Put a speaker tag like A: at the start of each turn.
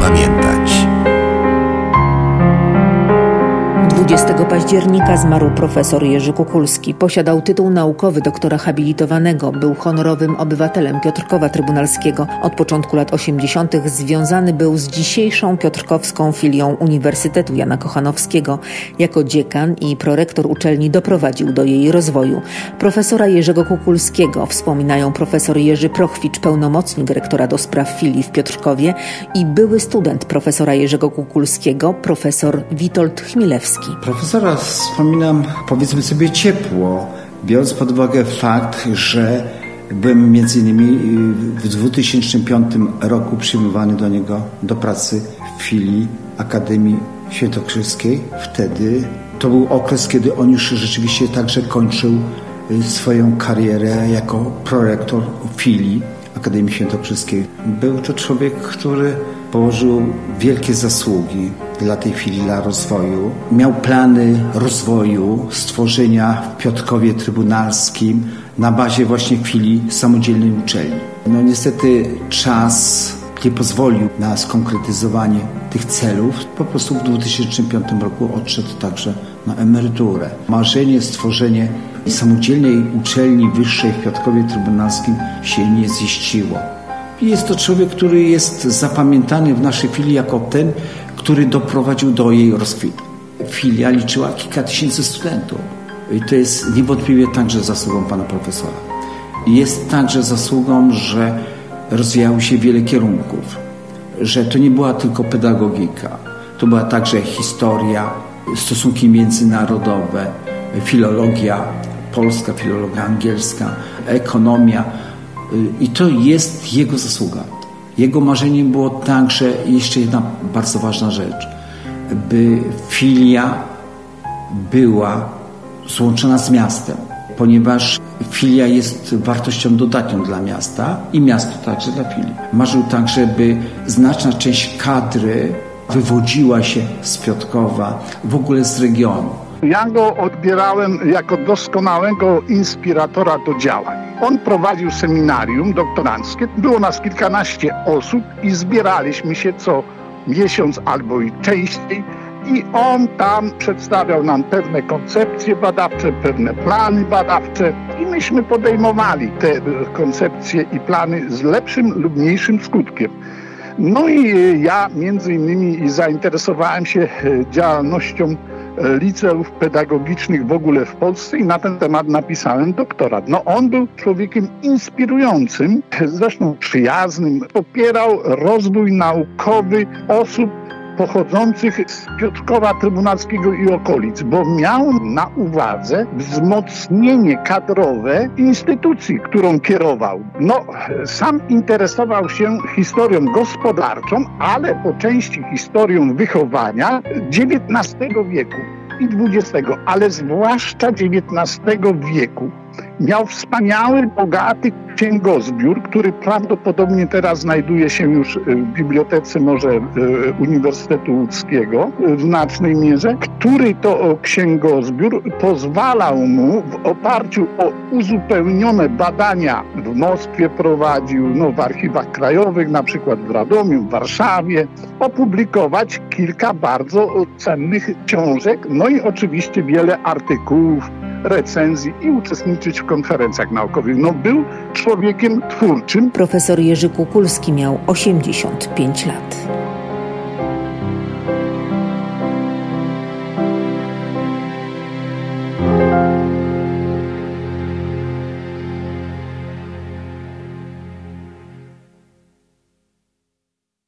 A: pamiętać.
B: 20 października zmarł profesor Jerzy Kukulski. Posiadał tytuł naukowy doktora habilitowanego. Był honorowym obywatelem Piotrkowa Trybunalskiego. Od początku lat 80. związany był z dzisiejszą piotrkowską filią Uniwersytetu Jana Kochanowskiego. Jako dziekan i prorektor uczelni doprowadził do jej rozwoju. Profesora Jerzego Kukulskiego wspominają profesor Jerzy Prochwicz, pełnomocnik rektora do spraw filii w Piotrkowie, i były student profesora Jerzego Kukulskiego, profesor Witold Chmielewski.
C: Profesora wspominam, powiedzmy sobie, ciepło, biorąc pod uwagę fakt, że byłem między innymi w 2005 roku przyjmowany do niego do pracy w filii Akademii Świętokrzyskiej. Wtedy to był okres, kiedy on już rzeczywiście także kończył swoją karierę jako prorektor filii Akademii Świętokrzyskiej. Był to człowiek, który położył wielkie zasługi dla tej filii, dla rozwoju. Miał plany rozwoju, stworzenia w Piotrkowie Trybunalskim na bazie właśnie filii samodzielnej uczelni. No niestety czas nie pozwolił na skonkretyzowanie tych celów. Po prostu w 2005 roku odszedł także na emeryturę. Marzenie, stworzenie samodzielnej uczelni wyższej w Piotrkowie Trybunalskim się nie ziściło. Jest to człowiek, który jest zapamiętany w naszej filii jako ten, który doprowadził do jej rozkwitu. Filia liczyła kilka tysięcy studentów. I to jest niewątpliwie także zasługą pana profesora. Jest także zasługą, że rozwijało się wiele kierunków, że to nie była tylko pedagogika, to była także historia, stosunki międzynarodowe, filologia polska, filologia angielska, ekonomia. I to jest jego zasługa. Jego marzeniem było także jeszcze jedna bardzo ważna rzecz, by filia była złączona z miastem, ponieważ filia jest wartością dodatnią dla miasta i miasto także dla filii. Marzył także, by znaczna część kadry wywodziła się z Piotrkowa, w ogóle z regionu.
D: Ja go odbierałem jako doskonałego inspiratora do działań. On prowadził seminarium doktoranckie, było nas kilkanaście osób i zbieraliśmy się co miesiąc albo i częściej i on tam przedstawiał nam pewne koncepcje badawcze, pewne plany badawcze i myśmy podejmowali te koncepcje i plany z lepszym lub mniejszym skutkiem. No i ja między innymi zainteresowałem się działalnością liceów pedagogicznych w ogóle w Polsce i na ten temat napisałem doktorat. No on był człowiekiem inspirującym, zresztą przyjaznym, popierał rozwój naukowy osób pochodzących z Piotrkowa Trybunalskiego i okolic, bo miał na uwadze wzmocnienie kadrowe instytucji, którą kierował. No, sam interesował się historią gospodarczą, ale po części historią wychowania XIX wieku i XX, ale zwłaszcza XIX wieku. Miał wspaniały, bogaty księgozbiór, który prawdopodobnie teraz znajduje się już w bibliotece może Uniwersytetu Łódzkiego w znacznej mierze, który to księgozbiór pozwalał mu w oparciu o uzupełnione badania w Moskwie prowadził, w archiwach krajowych, na przykład w Radomiu, w Warszawie, opublikować kilka bardzo cennych książek, no i oczywiście wiele artykułów, recenzji i uczestniczyć w konferencjach naukowych. Był człowiekiem twórczym.
B: Profesor Jerzy Kukulski miał 85 lat.